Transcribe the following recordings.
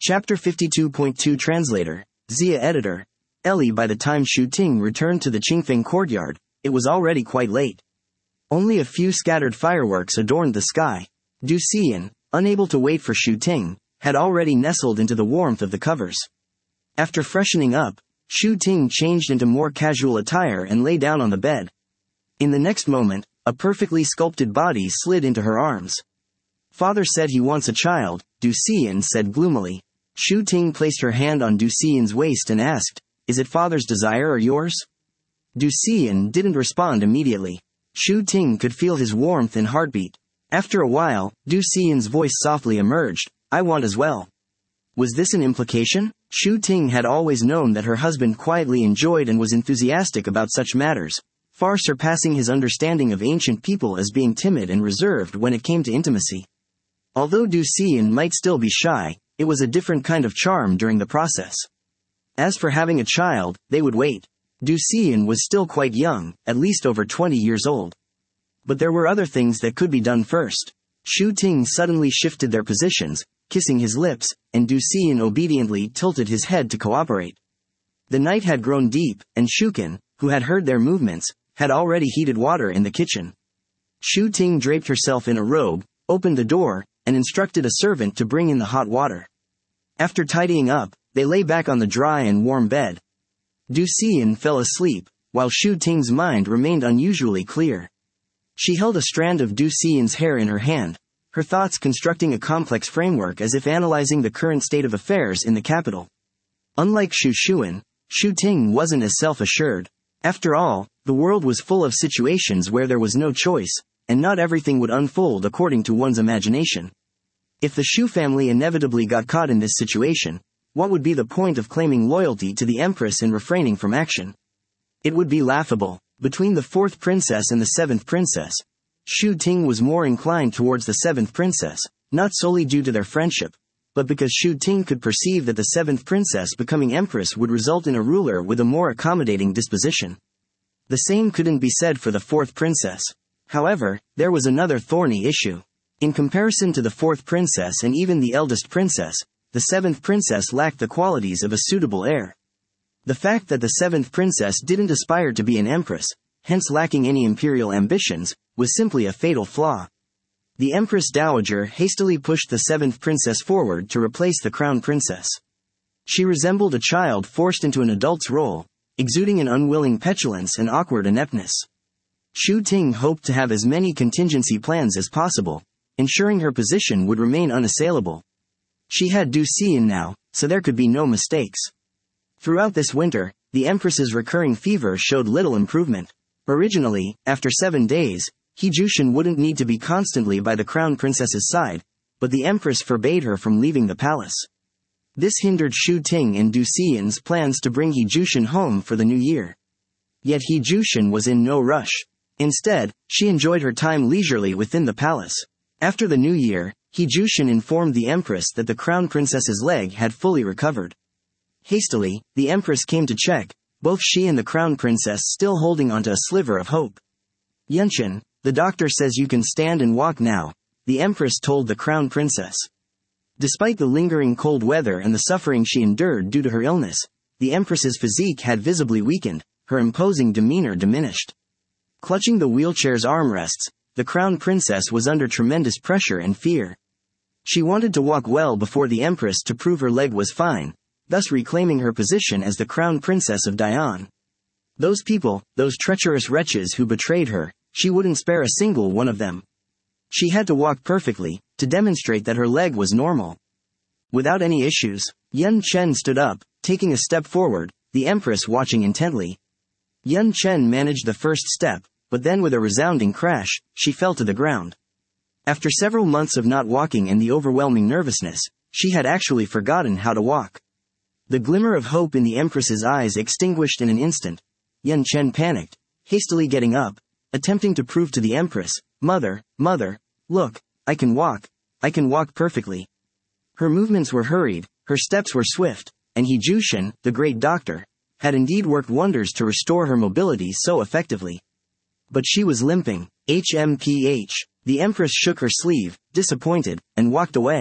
Chapter 52.2 Translator, Zia Editor. Ellie. By the time Shu Ting returned to the Qingfeng courtyard, it was already quite late. Only a few scattered fireworks adorned the sky. Du Xian, unable to wait for Shu Ting, had already nestled into the warmth of the covers. After freshening up, Shu Ting changed into more casual attire and lay down on the bed. In the next moment, a perfectly sculpted body slid into her arms. Father said he wants a child, Du Xian said gloomily. Shu Ting placed her hand on Du Xian's waist and asked, "Is it father's desire or yours?" Du Xian didn't respond immediately. Shu Ting could feel his warmth and heartbeat. After a while, Du Xian's voice softly emerged, "I want as well." Was this an implication? Shu Ting had always known that her husband quietly enjoyed and was enthusiastic about such matters, far surpassing his understanding of ancient people as being timid and reserved when it came to intimacy. Although Du Xian might still be shy, it was a different kind of charm during the process. As for having a child, they would wait. Du Xian was still quite young, at least over 20 years old. But there were other things that could be done first. Shu Ting suddenly shifted their positions, kissing his lips, and Du Xian obediently tilted his head to cooperate. The night had grown deep, and Shukin, who had heard their movements, had already heated water in the kitchen. Shu Ting draped herself in a robe, opened the door, and instructed a servant to bring in the hot water. After tidying up, they lay back on the dry and warm bed. Du Xian fell asleep, while Shu Ting's mind remained unusually clear. She held a strand of Du Xian's hair in her hand, her thoughts constructing a complex framework as if analyzing the current state of affairs in the capital. Unlike Shu Xuan, Shu Ting wasn't as self-assured. After all, the world was full of situations where there was no choice, and not everything would unfold according to one's imagination. If the Shu family inevitably got caught in this situation, what would be the point of claiming loyalty to the Empress and refraining from action? It would be laughable. Between the 4th princess and the 7th princess, Shu Ting was more inclined towards the 7th princess, not solely due to their friendship, but because Shu Ting could perceive that the 7th princess becoming empress would result in a ruler with a more accommodating disposition. The same couldn't be said for the 4th princess. However, there was another thorny issue. In comparison to the 4th princess and even the eldest princess, the 7th princess lacked the qualities of a suitable heir. The fact that the 7th princess didn't aspire to be an empress, hence lacking any imperial ambitions, was simply a fatal flaw. The Empress Dowager hastily pushed the 7th princess forward to replace the crown princess. She resembled a child forced into an adult's role, exuding an unwilling petulance and awkward ineptness. Shu Ting hoped to have as many contingency plans as possible, ensuring her position would remain unassailable. She had Du Xian now, so there could be no mistakes. Throughout this winter, the Empress's recurring fever showed little improvement. Originally, after 7 days, He Jushin wouldn't need to be constantly by the crown princess's side, but the Empress forbade her from leaving the palace. This hindered Shu Ting and Du Xian's plans to bring He Jushin home for the new year. Yet He Jushin was in no rush. Instead, she enjoyed her time leisurely within the palace. After the new year, He Jushin informed the Empress that the crown princess's leg had fully recovered. Hastily, the Empress came to check, both she and the crown princess still holding onto a sliver of hope. "Yunshin, the doctor says you can stand and walk now," the Empress told the crown princess. Despite the lingering cold weather and the suffering she endured due to her illness, the Empress's physique had visibly weakened, her imposing demeanor diminished. Clutching the wheelchair's armrests, the crown princess was under tremendous pressure and fear. She wanted to walk well before the Empress to prove her leg was fine, thus reclaiming her position as the crown princess of Dai'an. Those people, those treacherous wretches who betrayed her, she wouldn't spare a single one of them. She had to walk perfectly, to demonstrate that her leg was normal. Without any issues, Yun Chen stood up, taking a step forward, the Empress watching intently. Yun Chen managed the first step, but then with a resounding crash, she fell to the ground. After several months of not walking and the overwhelming nervousness, she had actually forgotten how to walk. The glimmer of hope in the Empress's eyes extinguished in an instant. Yun Chen panicked, hastily getting up, attempting to prove to the Empress, Mother, look, I can walk perfectly." Her movements were hurried, her steps were swift, and He Jushin, the great doctor, had indeed worked wonders to restore her mobility so effectively. But she was limping. The Empress shook her sleeve, disappointed, and walked away.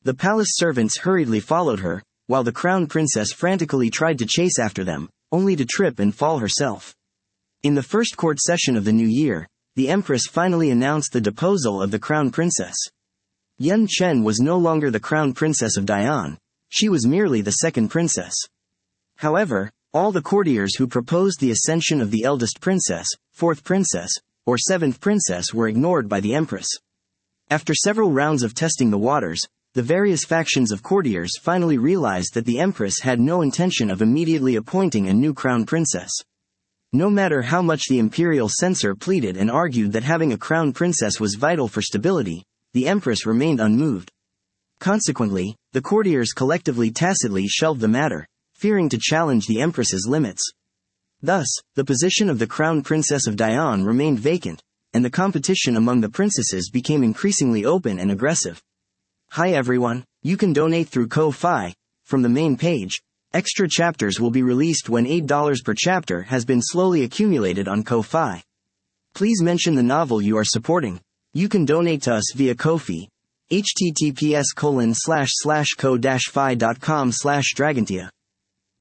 The palace servants hurriedly followed her, while the crown princess frantically tried to chase after them, only to trip and fall herself. In the first court session of the new year, the empress finally announced the deposal of the crown princess. Yun Chen was no longer the crown princess of Dayang, she was merely the second princess. However, all the courtiers who proposed the ascension of the eldest princess, fourth princess, or seventh princess were ignored by the empress. After several rounds of testing the waters, the various factions of courtiers finally realized that the empress had no intention of immediately appointing a new crown princess. No matter how much the imperial censor pleaded and argued that having a crown princess was vital for stability, the empress remained unmoved. Consequently, the courtiers collectively tacitly shelved the matter, fearing to challenge the empress's limits. Thus, the position of the crown princess of Dayang remained vacant, and the competition among the princesses became increasingly open and aggressive. Hi everyone, you can donate through Ko-Fi. From the main page, extra chapters will be released when $8 per chapter has been slowly accumulated on Ko-Fi. Please mention the novel you are supporting. You can donate to us via Ko-Fi, https://ko-fi.com/Dragontia.